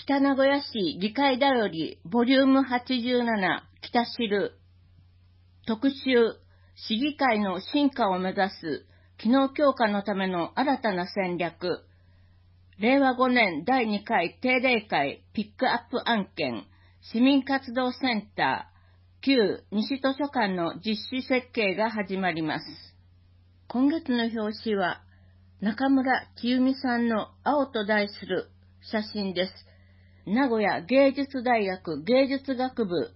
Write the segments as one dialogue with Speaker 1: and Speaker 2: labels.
Speaker 1: 北名古屋市議会だよりボリューム87北汁特集市議会の進化を目指す機能強化のための新たな戦略令和5年第2回定例会ピックアップ案件市民活動センター旧西図書館の実施設計が始まります。今月の表紙は中村千由美さんの青と題する写真です。名古屋芸術大学芸術学部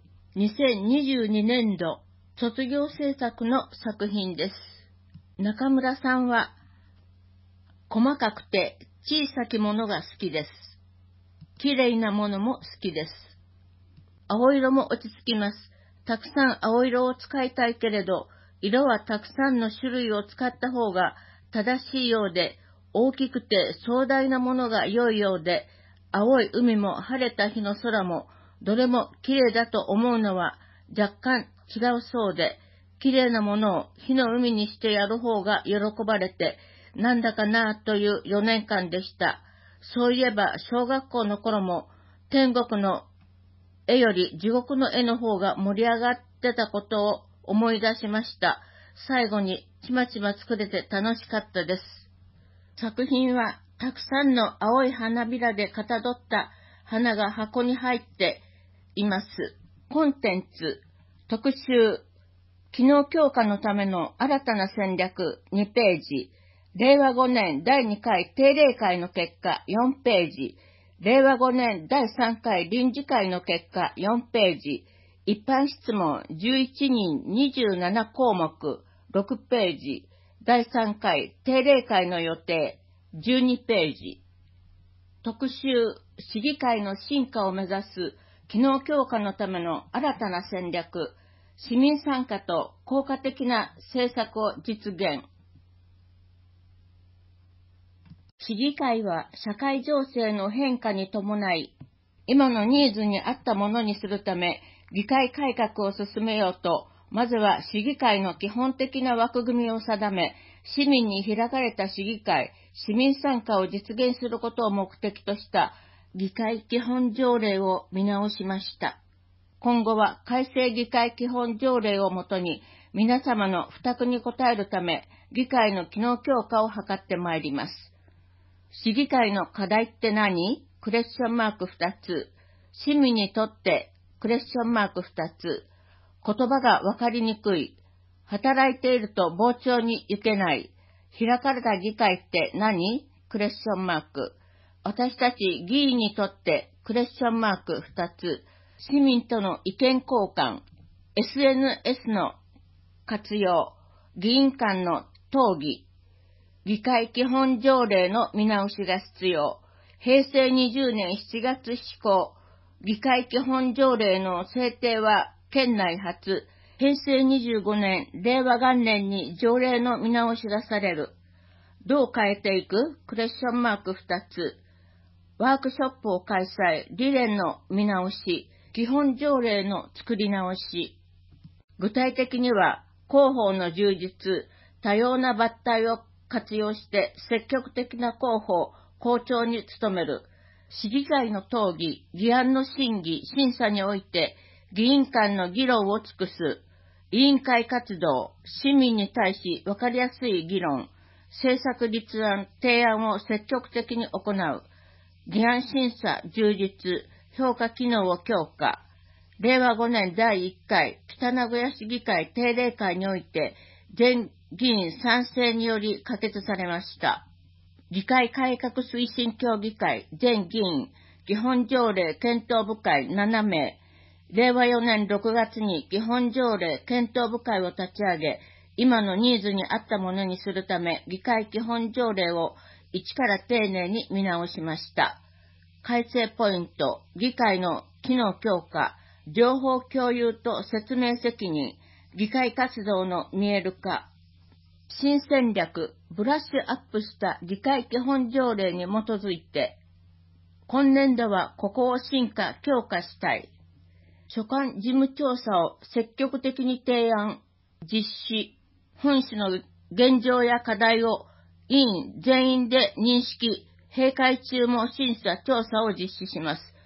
Speaker 1: 2022年度卒業制作の作品です。中村さんは細かくて小さきものが好きです。綺麗なものも好きです。青色も落ち着きます。たくさん青色を使いたいけれど、色はたくさんの種類を使った方が正しいようで、大きくて壮大なものが良いようで、青い海も晴れた日の空も、どれも綺麗だと思うのは若干違うそうで、綺麗なものを火の海にしてやる方が喜ばれて、なんだかなという4年間でした。そういえば小学校の頃も天国の絵より地獄の絵の方が盛り上がってたことを思い出しました。最後にちまちま作れて楽しかったです。作品はたくさんの青い花びらでかたどった花が箱に入っています。コンテンツ、特集、機能強化のための新たな戦略2ページ、令和5年第2回定例会の結果4ページ、令和5年第3回臨時会の結果4ページ、一般質問11人27項目6ページ、第3回定例会の予定12ページ、特集市議会の進化を目指す機能強化のための新たな戦略、市民参加と効果的な政策を実現。市議会は社会情勢の変化に伴い、今のニーズに合ったものにするため、議会改革を進めようと、まずは市議会の基本的な枠組みを定め、市民に開かれた市議会、市民参加を実現することを目的とした議会基本条例を見直しました。今後は改正議会基本条例をもとに、皆様の負託に応えるため、議会の機能強化を図ってまいります。市議会の課題って何？クエスチョンマーク2つ。市民にとってクエスチョンマーク2つ。言葉がわかりにくい。働いていると傍聴に行けない。開かれた議会って何？クエスチョンマーク。私たち議員にとってクエスチョンマーク2つ。市民との意見交換。SNS の活用。議員間の討議。議会基本条例の見直しが必要。平成20年7月施行。議会基本条例の制定は県内初。平成25年、令和元年に条例の見直しがされる。どう変えていく？クエスチョンマーク2つ。ワークショップを開催。理念の見直し。基本条例の作り直し。具体的には、広報の充実、多様な抜体を活用して積極的な広報、校長に努める。市議会の討議、議案の審議、審査において、議員間の議論を尽くす。委員会活動、市民に対し分かりやすい議論、政策立案、提案を積極的に行う。議案審査充実、評価機能を強化。令和5年第1回北名古屋市議会定例会において、全議員賛成により可決されました。議会改革推進協議会全議員基本条例検討部会7名、令和4年6月に基本条例検討部会を立ち上げ、今のニーズに合ったものにするため、議会基本条例を一から丁寧に見直しました。改正ポイント、議会の機能強化、情報共有と説明責任、議会活動の見える化、新戦略、ブラッシュアップした議会基本条例に基づいて、今年度はここを進化、強化したい。所管事務調査を積極的に提案、実施、本市の現状や課題を委員全員で認識、閉会中も審査調査を実施します。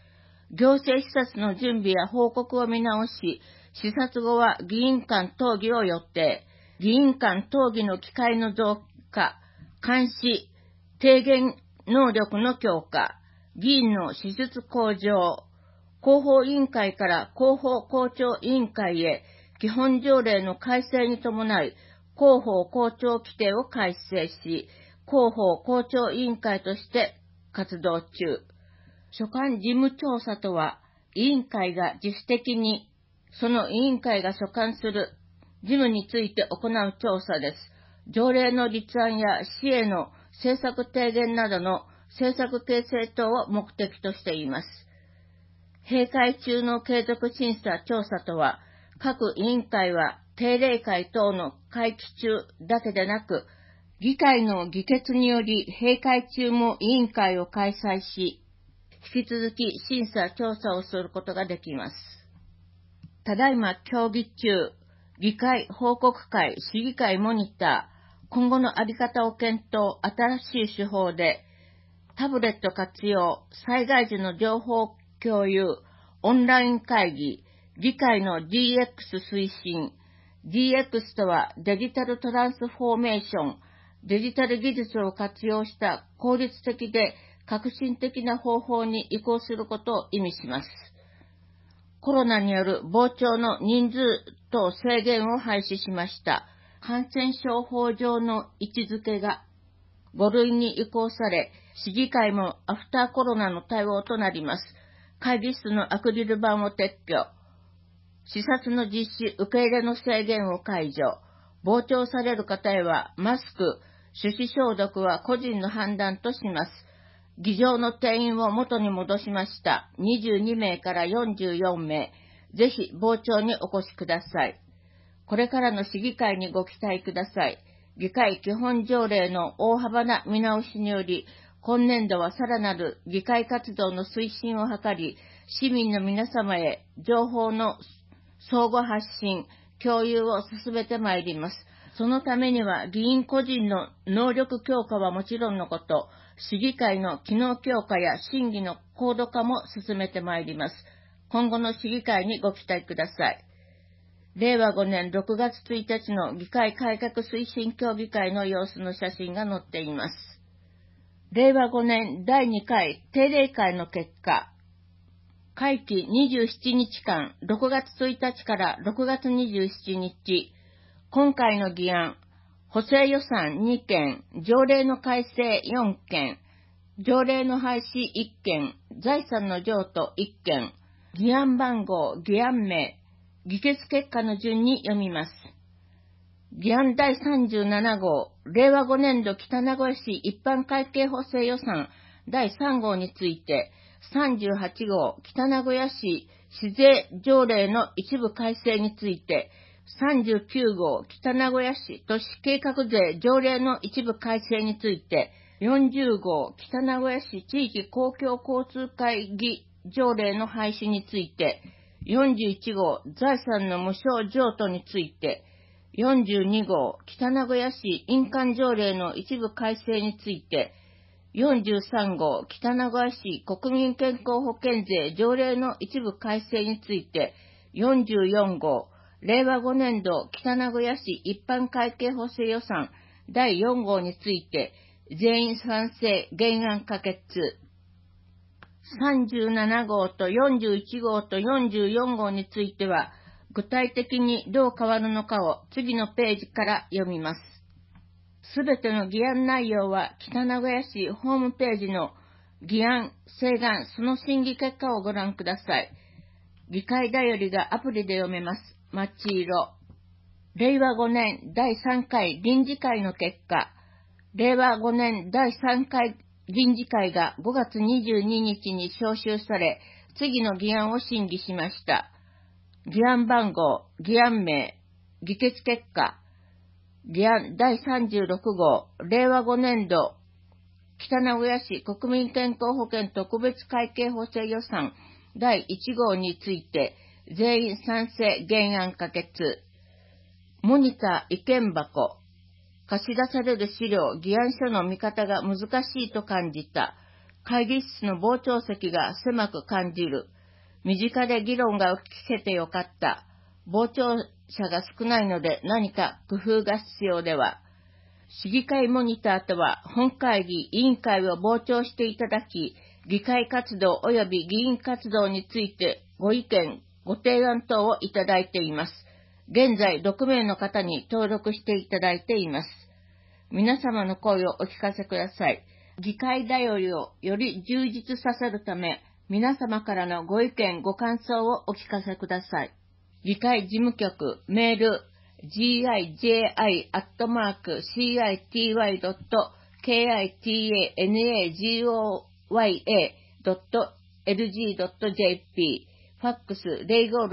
Speaker 1: 行政視察の準備や報告を見直し、視察後は議員間討議を予定。議員間討議の機会の増加、監視、提言能力の強化、議員の資質向上、広報委員会から広報校長委員会へ基本条例の改正に伴い、広報校長規定を改正し、広報校長委員会として活動中。所管事務調査とは、委員会が自主的に、その委員会が所管する事務について行う調査です。条例の立案や市への政策提言などの政策形成等を目的としています。閉会中の継続審査調査とは、各委員会は定例会等の会期中だけでなく、議会の議決により閉会中も委員会を開催し、引き続き審査調査をすることができます。ただいま協議中、議会報告会、市議会モニター、今後のあり方を検討、新しい手法で、タブレット活用、災害時の情報共有、オンライン会議、議会の DX 推進。DX とはデジタルトランスフォーメーション、デジタル技術を活用した効率的で革新的な方法に移行することを意味します。コロナによる傍聴の人数等制限を廃止しました。感染症法上の位置づけが5類に移行され、市議会もアフターコロナの対応となります。会議室のアクリル板を撤去。視察の実施、受け入れの制限を解除。傍聴される方へはマスク、手指消毒は個人の判断とします。議場の定員を元に戻しました。22名から44名。ぜひ傍聴にお越しください。これからの市議会にご期待ください。議会基本条例の大幅な見直しにより、今年度はさらなる議会活動の推進を図り、市民の皆様へ情報の相互発信、共有を進めてまいります。そのためには議員個人の能力強化はもちろんのこと、市議会の機能強化や審議の高度化も進めてまいります。今後の市議会にご期待ください。令和5年6月1日の議会改革推進協議会の様子の写真が載っています。令和5年第2回定例会の結果、会期27日間、6月1日から6月27日、今回の議案、補正予算2件、条例の改正4件、条例の廃止1件、財産の譲渡1件、議案番号、議案名、議決結果の順に読みます。議案第37号、令和5年度北名古屋市一般会計補正予算第3号について、38号、北名古屋市市税条例の一部改正について、39号、北名古屋市都市計画税条例の一部改正について、40号、北名古屋市地域公共交通会議条例の廃止について、41号、財産の無償譲渡について、42号、北名古屋市印鑑条例の一部改正について、43号、北名古屋市国民健康保険税条例の一部改正について、44号、令和5年度北名古屋市一般会計補正予算第4号について、全員賛成、原案可決。37号と41号と44号については、具体的にどう変わるのかを次のページから読みます。すべての議案内容は北名古屋市ホームページの議案、請願、その審議結果をご覧ください。議会だよりがアプリで読めます。マッチ色。令和5年第3回臨時会の結果、令和5年第3回臨時会が5月22日に召集され、次の議案を審議しました。議案番号、議案名、議決結果、議案第36号、令和5年度、北名古屋市国民健康保険特別会計補正予算第1号について、全員賛成、原案可決。モニター意見箱。貸し出される資料、議案書の見方が難しいと感じた。会議室の傍聴席が狭く感じる。 身近で議論が聞けてよかった。傍聴者が少ないので何か工夫が必要では。市議会モニターとは本会議、委員会を傍聴していただき、議会活動及び議員活動についてご意見、ご提案等をいただいています。現在6名の方に登録していただいています。皆様の声をお聞かせください。議会だよりをより充実させるため、皆様からのご意見、ご感想をお聞かせください。議会事務局、メール、gigi.kitanagoya.lg.jp ファックス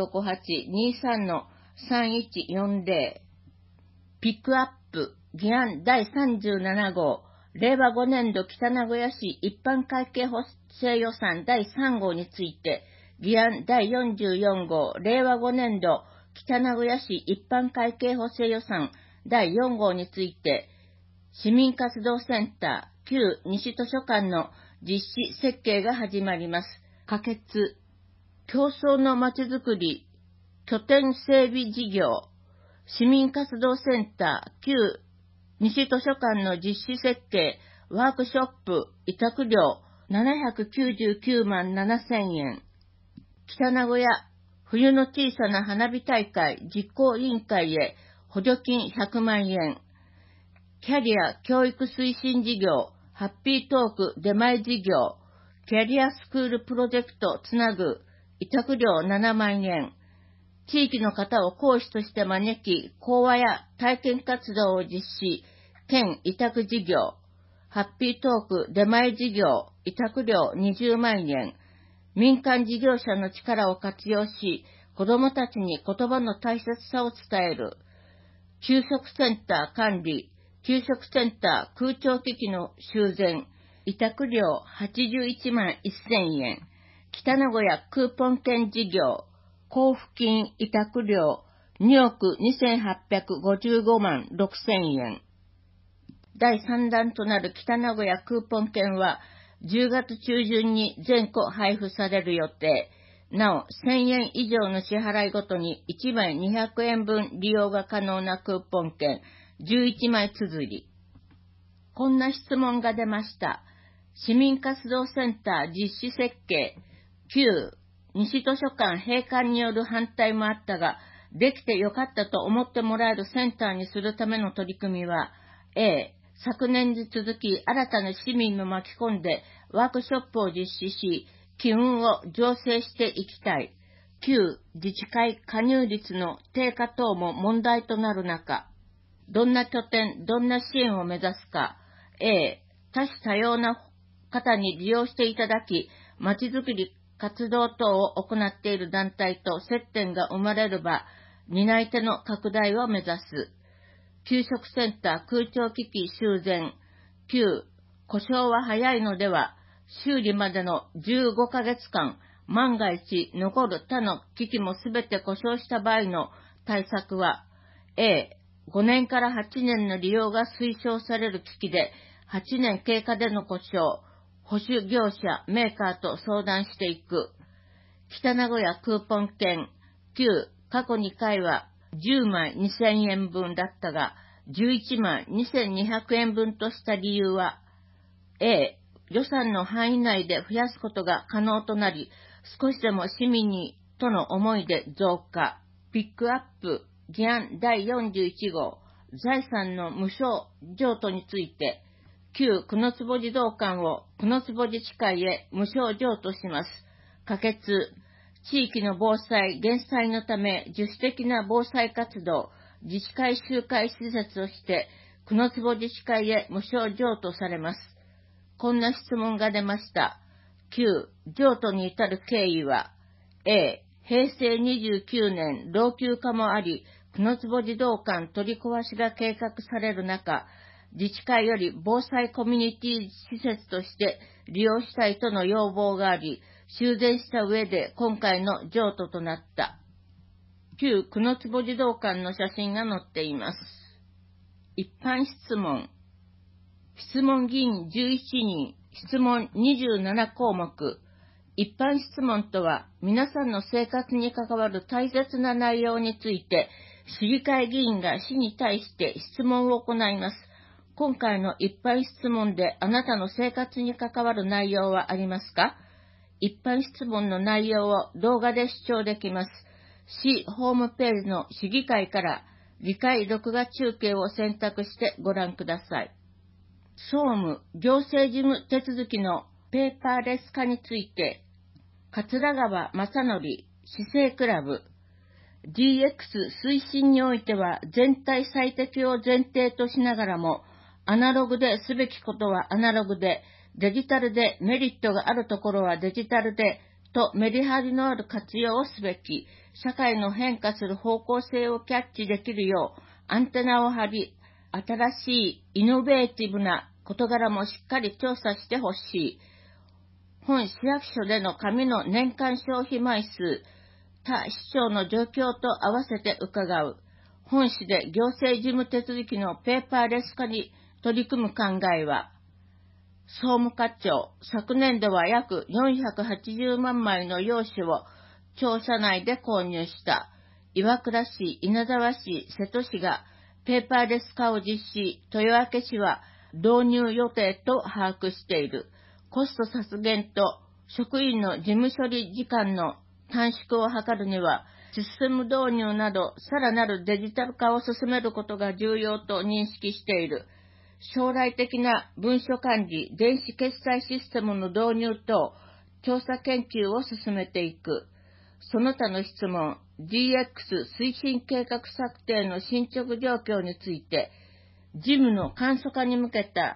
Speaker 1: 0568-23-3140 ピックアップ議案第37号令和5年度北名古屋市一般会計補正予算第3号について議案第44号令和5年度北名古屋市一般会計補正予算第4号について市民活動センター旧西図書館の実施設計が始まります。可決。競争のまちづくり拠点整備事業市民活動センター旧西図書館の実施設計ワークショップ委託料799万7000円。北名古屋冬の小さな花火大会実行委員会へ補助金100万円。キャリア教育推進事業ハッピートーク出前事業キャリアスクールプロジェクトつなぐ委託料7万円。地域の方を講師として招き、講話や体験活動を実施、県委託事業、ハッピートーク出前事業、委託料20万円。民間事業者の力を活用し、子どもたちに言葉の大切さを伝える。給食センター管理、給食センター空調機器の修繕、委託料81万1000円。北名古屋クーポン券事業、交付金委託料2億2855万6000円。第3弾となる北名古屋クーポン券は10月中旬に全個配布される予定。なお、1000円以上の支払いごとに1枚200円分利用が可能なクーポン券11枚綴り。こんな質問が出ました。市民活動センター実施設計、旧西図書館閉館による反対もあったが、できてよかったと思ってもらえるセンターにするための取り組みは、A、昨年に続き新たな市民も巻き込んでワークショップを実施し、機運を醸成していきたい。旧自治会加入率の低下等も問題となる中、どんな拠点、どんな支援を目指すか。A、多種多様な方に利用していただき、まちづくり活動等を行っている団体と接点が生まれれば、担い手の拡大を目指す。給食センター空調機器修繕。9、故障は早いのでは、修理までの15ヶ月間、万が一残る他の機器もすべて故障した場合の対策は、A、5年から8年の利用が推奨される機器で、8年経過での故障、保守業者、メーカーと相談していく。北名古屋クーポン券。9、過去2回は10枚2000円分だったが、11枚2200円分とした理由は、A、予算の範囲内で増やすことが可能となり、少しでも市民にとの思いで増加。ピックアップ、議案第41号、財産の無償譲渡について、旧久野坪児童館を久野坪自治会へ無償譲渡します。可決。地域の防災・減災のため自主的な防災活動、自治会集会施設として久野坪自治会へ無償譲渡されます。こんな質問が出ました。9、譲渡に至る経緯は、A、平成29年老朽化もあり、久野坪児童館取り壊しが計画される中、自治会より防災コミュニティ施設として利用したいとの要望があり、修繕した上で今回の譲渡となった。旧久野坪児童館の写真が載っています。一般質問。質問議員11人、質問27項目。 一般質問とは、皆さんの生活に関わる大切な内容について、市議会議員が市に対して質問を行います。今回の一般質問であなたの生活に関わる内容はありますか？一般質問の内容を動画で視聴できます。市ホームページの市議会から議会録画中継を選択してご覧ください。総務・行政事務手続きのペーパーレス化について、桂川正則市政クラブ、DX 推進においては全体最適を前提としながらも、アナログですべきことはアナログで、デジタルでメリットがあるところはデジタルで、とメリハリのある活用をすべき、社会の変化する方向性をキャッチできるよう、アンテナを張り、新しいイノベーティブな事柄もしっかり調査してほしい。本市役所での紙の年間消費枚数、他市長の状況と合わせて伺う。本市で行政事務手続きのペーパーレス化に取り組む考えは、総務課長、昨年度は約480万枚の用紙を庁舎内で購入した。岩倉市、稲沢市、瀬戸市がペーパーレス化を実施、豊明市は導入予定と把握している。コスト削減と職員の事務処理時間の短縮を図るには、システム導入などさらなるデジタル化を進めることが重要と認識している。将来的な文書管理、電子決済システムの導入等、調査研究を進めていく。その他の質問、DX 推進計画策定の進捗状況について、事務の簡素化に向けた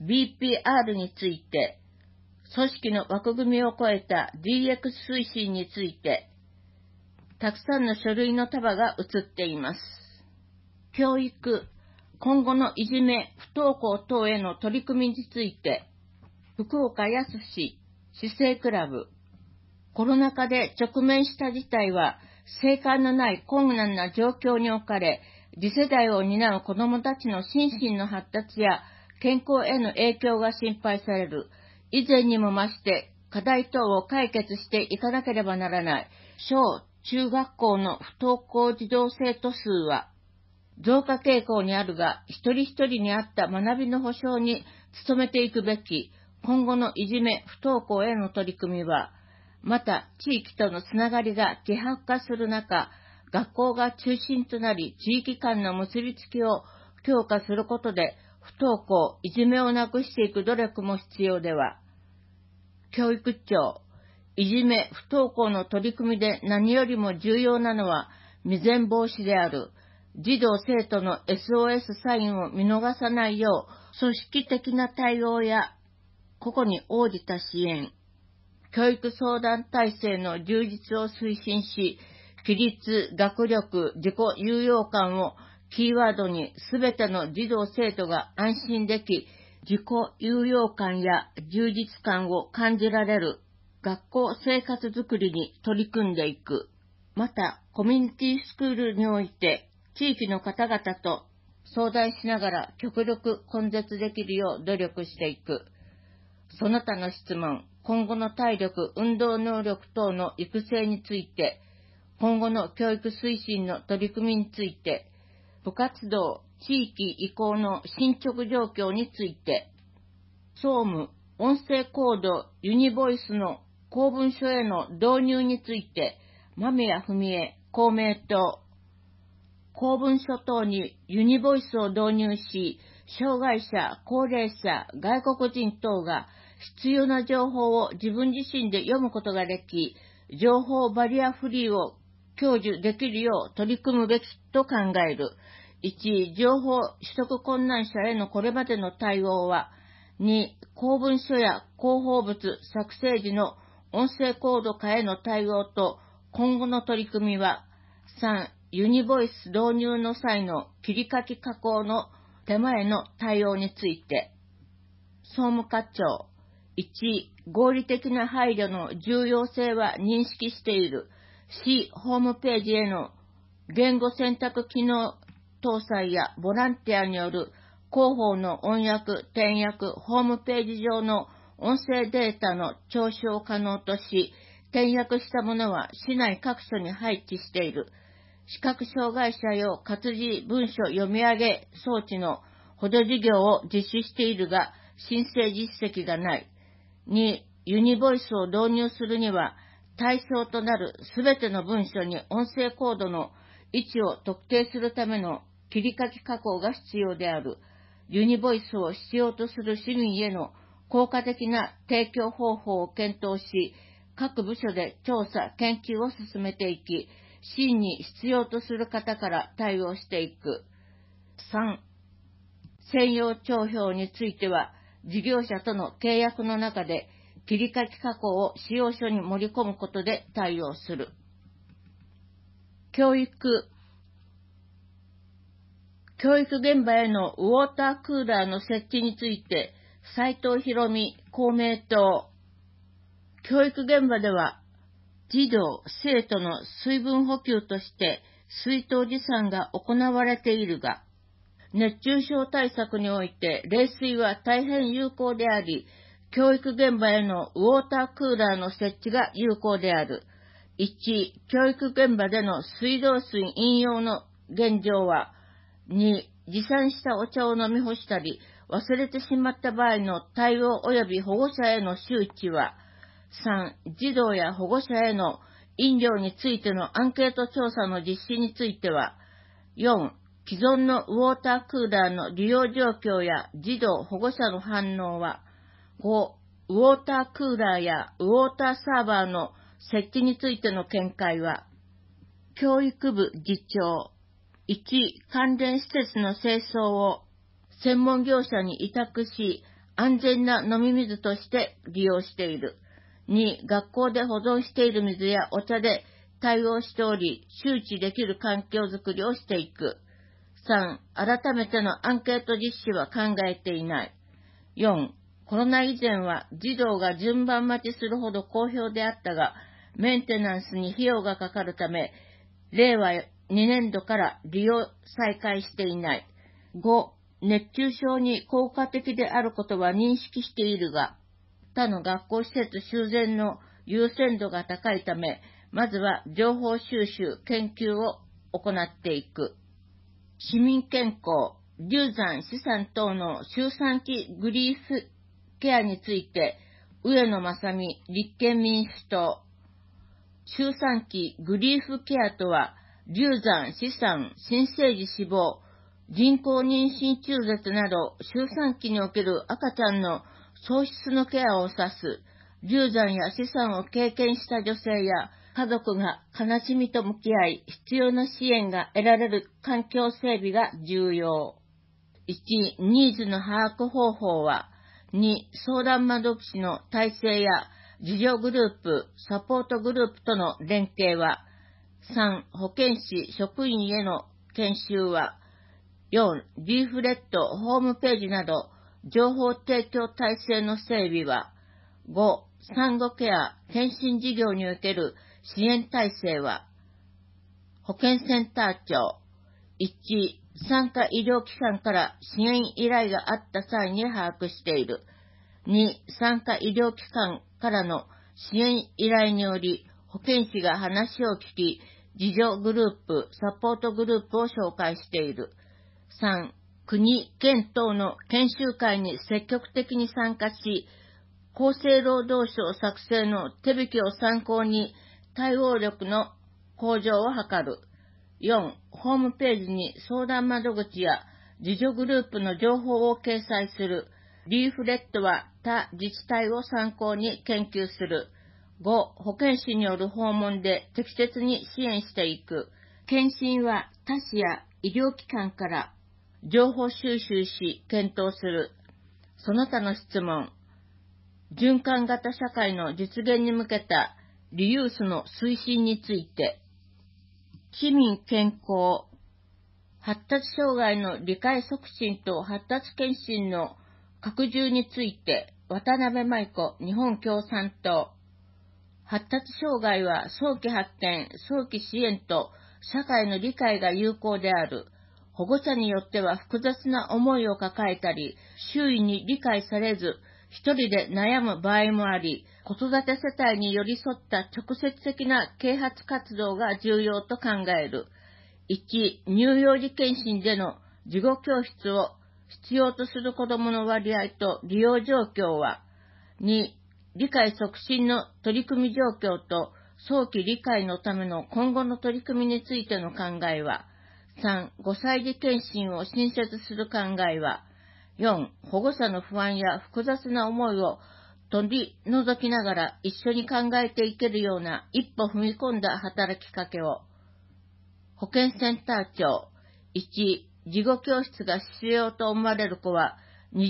Speaker 1: BPR について、組織の枠組みを超えた DX 推進について、たくさんの書類の束が写っています。教育、今後のいじめ、不登校等への取り組みについて、福岡康市政クラブ、コロナ禍で直面した事態は、正解のない困難な状況に置かれ、次世代を担う子どもたちの心身の発達や健康への影響が心配される。以前にも増して課題等を解決していかなければならない。小中学校の不登校児童生徒数は増加傾向にあるが、一人一人に合った学びの保障に努めていくべき。今後のいじめ、不登校への取り組みは、また地域とのつながりが希薄化する中、学校が中心となり、地域間の結びつきを強化することで、不登校、いじめをなくしていく努力も必要では。教育庁、いじめ、不登校の取り組みで何よりも重要なのは未然防止である。児童生徒の SOS サインを見逃さないよう、組織的な対応や個々に応じた支援、教育相談体制の充実を推進し、規律、学力、自己有用感をキーワードにすべての児童生徒が安心でき、自己有用感や充実感を感じられる学校生活づくりに取り組んでいく。また、コミュニティスクールにおいて、地域の方々と相談しながら極力根絶できるよう努力していく。その他の質問、今後の体力、運動能力等の育成について、今後の教育推進の取り組みについて、部活動、地域移行の進捗状況について、総務、音声コード、ユニボイスの公文書への導入について、間宮文江、公明党、公文書等にユニボイスを導入し、障害者、高齢者、外国人等が必要な情報を自分自身で読むことができ、情報バリアフリーを享受できるよう取り組むべきと考える。1、情報取得困難者へのこれまでの対応は、2、公文書や広報物作成時の音声コード化への対応と今後の取り組みは、3、ユニボイス導入の際の切り書き加工の手前の対応について、総務課長、1、合理的な配慮の重要性は認識している。市ホームページへの言語選択機能搭載やボランティアによる広報の音訳、転訳、ホームページ上の音声データの聴取を可能とし、転訳したものは市内各所に配置している。視覚障害者用活字文書読み上げ装置の補助事業を実施しているが、申請実績がない。2、ユニボイスを導入するには、対象となるすべての文書に音声コードの位置を特定するための切り書き加工が必要である。ユニボイスを必要とする市民への効果的な提供方法を検討し、各部署で調査、研究を進めていき、真に必要とする方から対応していく。3、専用帳票については、事業者との契約の中で切り書き加工を使用書に盛り込むことで対応する。教育現場へのウォータークーラーの設置について、斉藤博美公明党。教育現場では、児童・生徒の水分補給として水筒持参が行われているが、熱中症対策において冷水は大変有効であり、教育現場へのウォータークーラーの設置が有効である。1、教育現場での水道水飲用の現状は、2、持参したお茶を飲み干したり、忘れてしまった場合の対応及び保護者への周知は、3、児童や保護者への飲料についてのアンケート調査の実施については、4、既存のウォータークーラーの利用状況や児童・保護者の反応は、5、ウォータークーラーやウォーターサーバーの設置についての見解は、教育部次長、1、関連施設の清掃を専門業者に委託し、安全な飲み水として利用している。2、学校で保存している水やお茶で対応しており、周知できる環境づくりをしていく。3、改めてのアンケート実施は考えていない。4、コロナ以前は児童が順番待ちするほど好評であったが、メンテナンスに費用がかかるため、令和2年度から利用再開していない。5、熱中症に効果的であることは認識しているが、他の学校施設修繕の優先度が高いため、まずは情報収集、研究を行っていく。市民健康、流産、資産等の周産期グリーフケアについて、上野正美、立憲民主党。周産期グリーフケアとは、流産、資産、新生児死亡、人工妊娠中絶など、周産期における赤ちゃんの喪失のケアを指す、流産や資産を経験した女性や家族が悲しみと向き合い、必要な支援が得られる環境整備が重要。1、ニーズの把握方法は、2、相談窓口の体制や自助グループ、サポートグループとの連携は、3、保健師、職員への研修は、4、リーフレット、ホームページなど、情報提供体制の整備は、5、産後ケア、検診事業における支援体制は、保健センター長、1、産科医療機関から支援依頼があった際に把握している。2、産科医療機関からの支援依頼により、保健師が話を聞き、自助グループ、サポートグループを紹介している。3、国、県等の研修会に積極的に参加し、厚生労働省作成の手引きを参考に対応力の向上を図る。4、ホームページに相談窓口や自助グループの情報を掲載する。リーフレットは他自治体を参考に研究する。5、保健師による訪問で適切に支援していく。検診は他市や医療機関から情報収集し検討する。その他の質問。循環型社会の実現に向けたリユースの推進について。市民健康、発達障害の理解促進と発達検診の拡充について、渡辺舞子、日本共産党。発達障害は早期発見、早期支援と社会の理解が有効である。保護者によっては複雑な思いを抱えたり、周囲に理解されず、 一人で悩む場合もあり、子育て世帯に寄り添った直接的な啓発活動が重要と考える。1、乳幼児検診での事後教室を必要とする子どもの割合と利用状況は、2、理解促進の取り組み状況と早期理解のための今後の取り組みについての考えは、3、5歳児検診を新設する考えは、4、保護者の不安や複雑な思いを取り除きながら一緒に考えていけるような一歩踏み込んだ働きかけを。保健センター長、1、事後教室が必要と思われる子は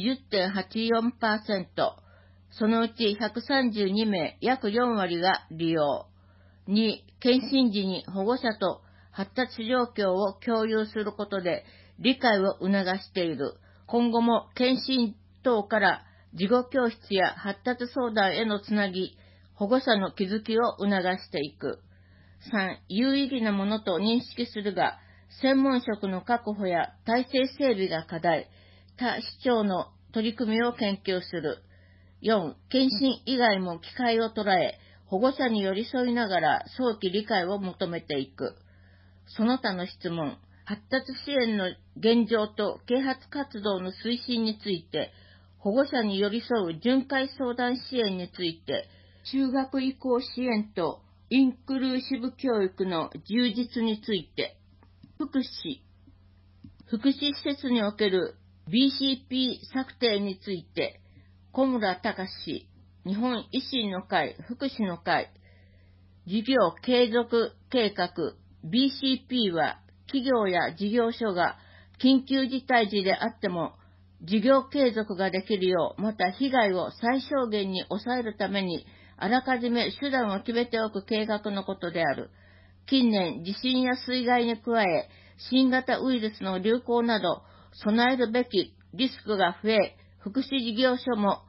Speaker 1: 20.84%、そのうち132名、約4割が利用。2、検診時に保護者と発達状況を共有することで理解を促している。今後も検診等から事後教室や発達相談へのつなぎ、保護者の気づきを促していく。3、有意義なものと認識するが、専門職の確保や体制整備が課題、他市長の取り組みを研究する。4、検診以外も機会を捉え、保護者に寄り添いながら早期理解を求めていく。その他の質問、発達支援の現状と啓発活動の推進について、保護者に寄り添う巡回相談支援について、中学移行支援とインクルーシブ教育の充実について、福祉施設における BCP 策定について、小村隆史、日本維新の会、福祉の会、事業継続計画 BCP は、企業や事業所が緊急事態時であっても、事業継続ができるよう、また被害を最小限に抑えるために、あらかじめ手段を決めておく計画のことである。近年、地震や水害に加え、新型ウイルスの流行など、備えるべきリスクが増え、福祉事業所も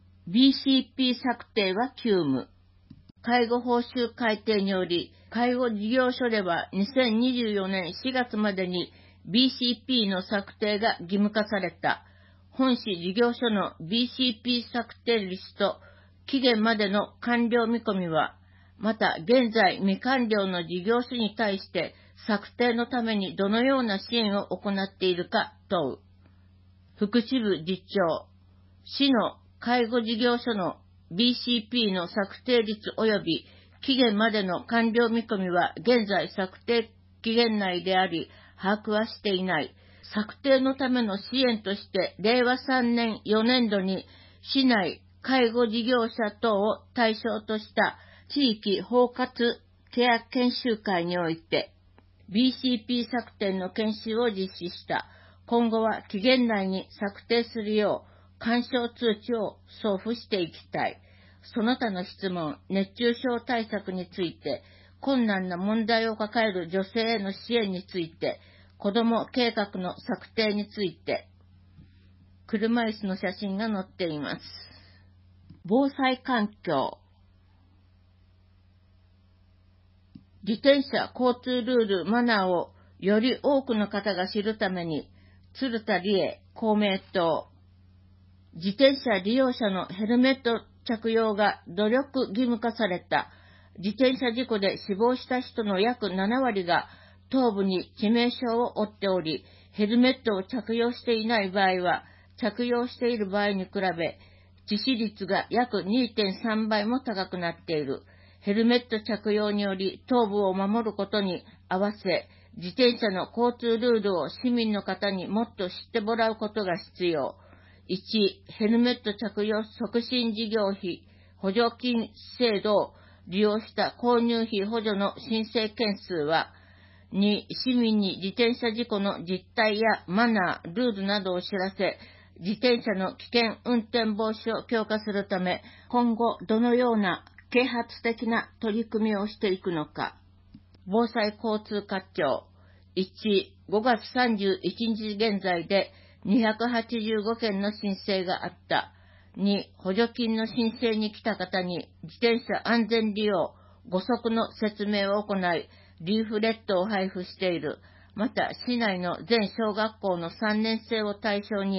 Speaker 1: BCP 策定は急務。介護報酬改定により、介護事業所では2024年4月までに BCP の策定が義務化された。本市事業所の BCP 策定リスト、期限までの完了見込みは、また現在未完了の事業所に対して策定のためにどのような支援を行っているか問う。福祉部次長、市の介護事業所の BCP の策定率及び期限までの完了見込みは現在策定期限内であり、把握はしていない。策定のための支援として、令和3年4年度に市内介護事業者等を対象とした地域包括ケア研修会において、BCP 策定の研修を実施した。今後は期限内に策定するよう、勧奨通知を送付していきたい。その他の質問、熱中症対策について、困難な問題を抱える女性への支援について、子ども計画の策定について、車椅子の写真が載っています。防災環境。自転車交通ルールマナーをより多くの方が知るために、鶴田理恵公明党、自転車利用者のヘルメット着用が努力義務化された。自転車事故で死亡した人の約7割が頭部に致命傷を負っており、ヘルメットを着用していない場合は、着用している場合に比べ、致死率が約 2.3 倍も高くなっている。ヘルメット着用により頭部を守ることに合わせ、自転車の交通ルールを市民の方にもっと知ってもらうことが必要。1、ヘルメット着用促進事業費補助金制度を利用した購入費補助の申請件数は、2、市民に自転車事故の実態やマナー、ルールなどを知らせ、自転車の危険運転防止を強化するため、今後どのような啓発的な取り組みをしていくのか。防災交通課長。1、5月31日現在で285件の申請があった。2、補助金の申請に来た方に自転車安全利用、5則の説明を行い、リーフレットを配布している。また、市内の全小学校の3年生を対象に、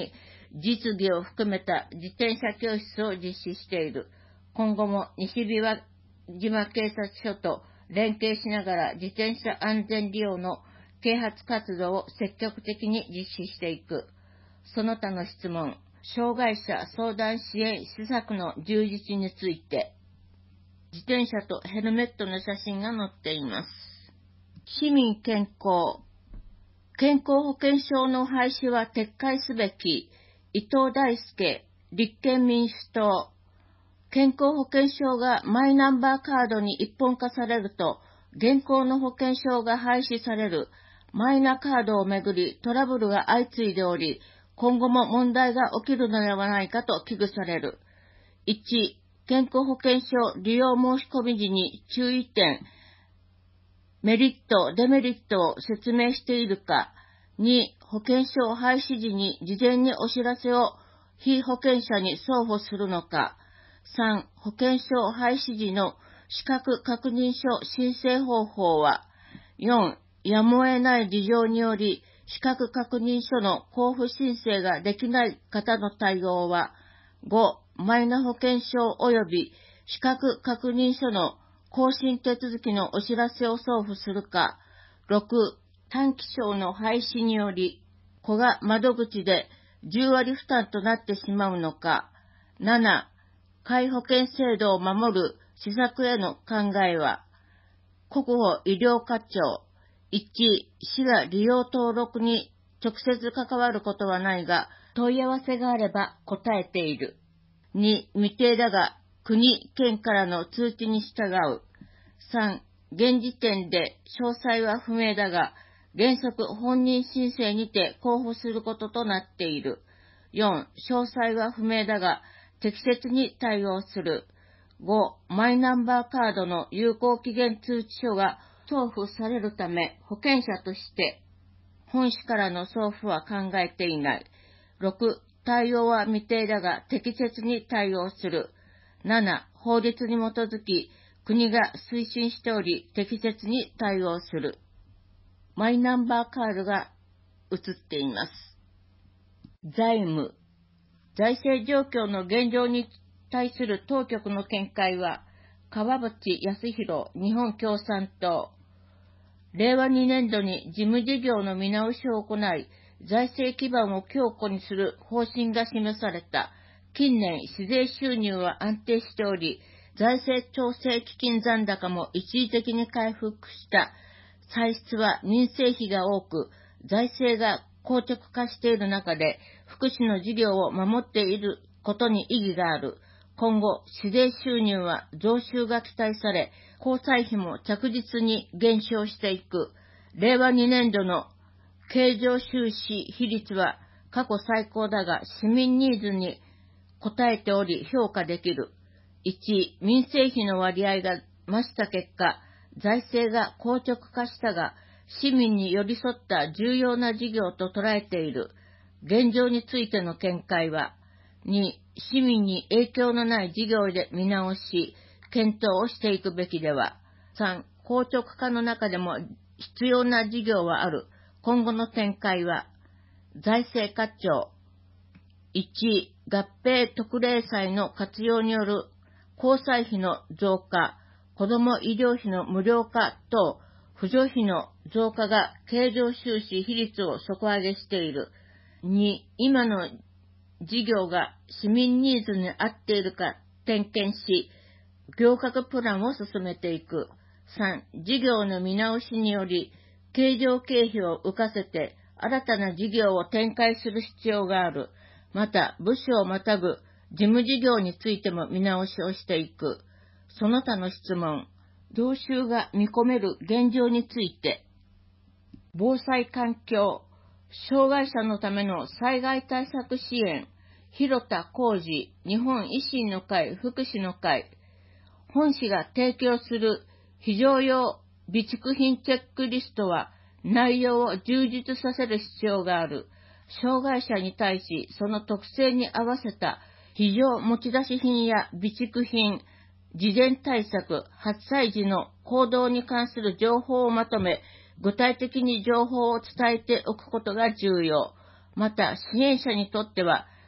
Speaker 1: 実技を含めた自転車教室を実施している。今後も西琵琶島警察署と連携しながら自転車安全利用の啓発活動を積極的に実施していく。その他の質問、障害者相談支援施策の充実について、自転車とヘルメットの写真が載っています。市民健康。健康保険証の廃止は撤回すべき。伊藤大輔、立憲民主党。健康保険証がマイナンバーカードに一本化されると、現行の保険証が廃止される。マイナカードをめぐりトラブルが相次いでおり、今後も問題が起きるのではないかと危惧される。1、健康保険証利用申し込み時に注意点、メリット、デメリットを説明しているか。2、保険証廃止時に事前にお知らせを被保険者に送付するのか。3、保険証廃止時の資格確認書申請方法は。4、やむを得ない事情により資格確認書の交付申請ができない方の対応は。5、マイナ保険証及び資格確認書の更新手続きのお知らせを送付するか。6、短期証の廃止により、子が窓口で10割負担となってしまうのか。7、皆保険制度を守る施策への考えは。国保医療課長。1、市が利用登録に直接関わることはないが、問い合わせがあれば答えている。2、未定だが、国、県からの通知に従う。3、現時点で詳細は不明だが、原則本人申請にて交付することとなっている。4、詳細は不明だが、適切に対応する。5、マイナンバーカードの有効期限通知書が送付されるため、保険者として本市からの送付は考えていない。6、対応は未定だが適切に対応する。7、法律に基づき国が推進しており適切に対応する。マイナンバーカードが写っています。財務。財政状況の現状に対する当局の見解は、川淵康弘日本共産党。令和2年度に事務事業の見直しを行い、財政基盤を強固にする方針が示された。近年、市税収入は安定しており、財政調整基金残高も一時的に回復した。歳出は民生費が多く、財政が硬直化している中で、福祉の事業を守っていることに意義がある。今後、市税収入は増収が期待され、公債費も着実に減少していく。令和2年度の経常収支比率は過去最高だが、市民ニーズに応えており評価できる。1、民生費の割合が増した結果、財政が硬直化したが、市民に寄り添った重要な事業と捉えている。現状についての見解は。2、市民に影響のない事業で見直し、検討をしていくべきでは。3、硬直化の中でも必要な事業はある。今後の展開は。財政課長。1、合併特例債の活用による公債費の増加、子ども医療費の無料化等、扶助費の増加が経常収支比率を底上げしている。2、今の事業が市民ニーズに合っているか点検し、行革プランを進めていく。3、事業の見直しにより、経常経費を浮かせて新たな事業を展開する必要がある。また、部署をまたぐ事務事業についても見直しをしていく。その他の質問、増収が見込める現状について。防災環境、障害者のための災害対策支援、広田浩二、日本維新の会福祉の会。本市が提供する非常用備蓄品チェックリストは内容を充実させる必要がある。障害者に対しその特性に合わせた非常持ち出し品や備蓄品、事前対策、発災時の行動に関する情報をまとめ、具体的に情報を伝えておくことが重要。また、支援者にとっては、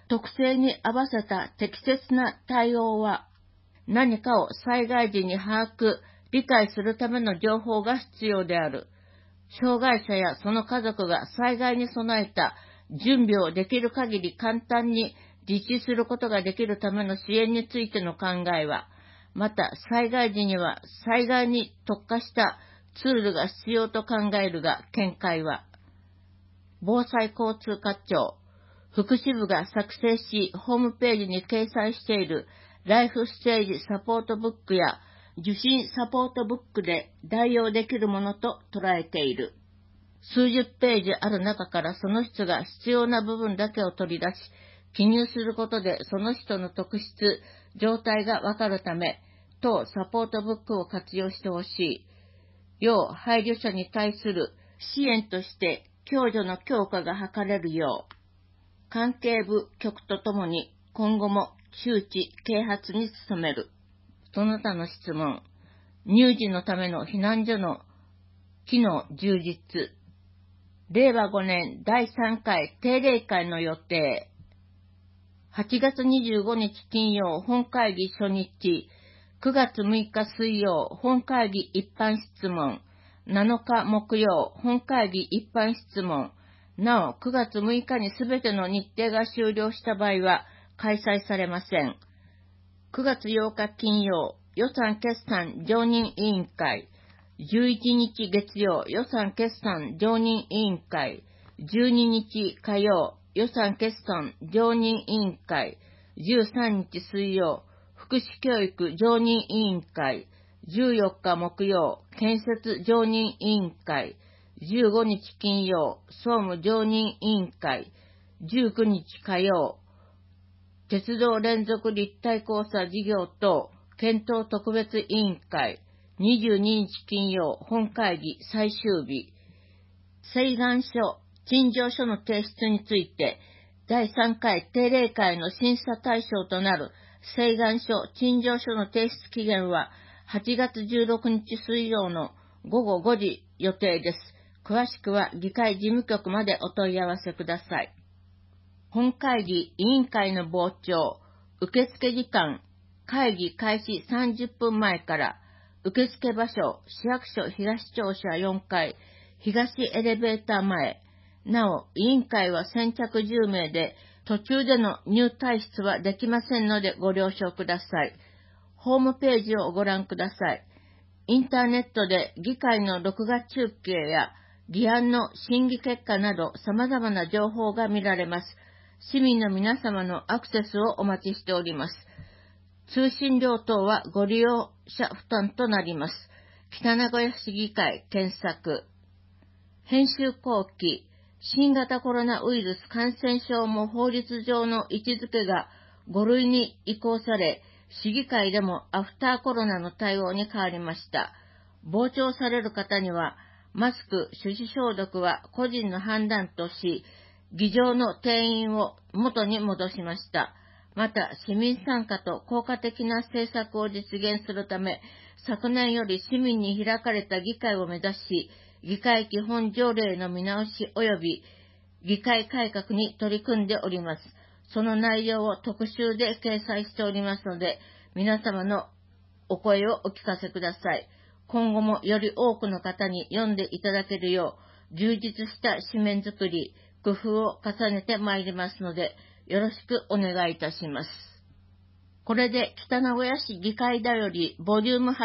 Speaker 1: 特性に合わせた適切な対応は、何かを災害時に把握、理解するための情報が必要である。障害者やその家族が災害に備えた準備をできる限り簡単に実施することができるための支援についての考えは、また災害時には災害に特化したツールが必要と考えるが、見解は、防災交通課長、福祉部が作成し、ホームページに掲載しているライフステージサポートブックや受診サポートブックで代用できるものと捉えている。数十ページある中からその人が必要な部分だけを取り出し、記入することでその人の特質、状態がわかるため、当サポートブックを活用してほしい。要配慮者に対する支援として共助の強化が図れるよう、関係部局とともに今後も周知啓発に努める。その他の質問。乳児のための避難所の機能充実。令和5年第3回定例会の予定。8月25日金曜本会議初日。9月6日水曜本会議一般質問。7日木曜本会議一般質問。なお、9月6日にすべての日程が終了した場合は開催されません。9月8日金曜、予算決算常任委員会。11日月曜、予算決算常任委員会。12日火曜、予算決算常任委員会。13日水曜、福祉教育常任委員会。14日木曜、建設常任委員会。15日金曜、総務常任委員会。19日火曜、鉄道連続立体交差事業等検討特別委員会。22日金曜、本会議最終日。請願書、陳情書の提出について、第3回定例会の審査対象となる請願書、陳情書の提出期限は8月16日水曜の午後5時予定です。詳しくは議会事務局までお問い合わせください。本会議委員会の傍聴、受付時間、会議開始30分前から、受付場所、市役所東庁舎4階、東エレベーター前。なお、委員会は先着10名で、途中での入退出はできませんのでご了承ください。ホームページをご覧ください。インターネットで議会の録画中継や議案の審議結果など様々な情報が見られます。市民の皆様のアクセスをお待ちしております。通信料等はご利用者負担となります。北名古屋市議会検索。編集後期、新型コロナウイルス感染症も法律上の位置づけが5類に移行され、市議会でもアフターコロナの対応に変わりました。傍聴される方には、マスク、手指消毒は個人の判断とし、議場の定員を元に戻しました。また、市民参加と効果的な政策を実現するため、昨年より市民に開かれた議会を目指し、議会基本条例の見直し及び議会改革に取り組んでおります。その内容を特集で掲載しておりますので、皆様のお声をお聞かせください。今後もより多くの方に読んでいただけるよう、充実した紙面作り、工夫を重ねてまいりますので、よろしくお願いいたします。これで北名古屋市議会だよりボリューム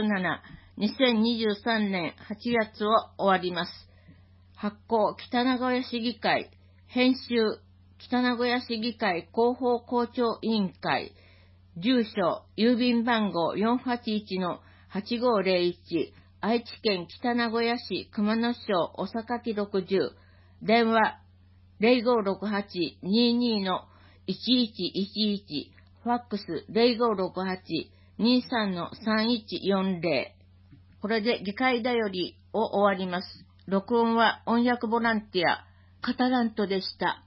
Speaker 1: 87、2023年8月を終わります。発行北名古屋市議会、編集北名古屋市議会広報校長委員会、住所郵便番号 481-8501、愛知県北名古屋市熊野町お坂木60、電話0568-22-1111、ファックス 0568-23-3140。これで議会だよりを終わります。録音は音訳ボランティア、カタラントでした。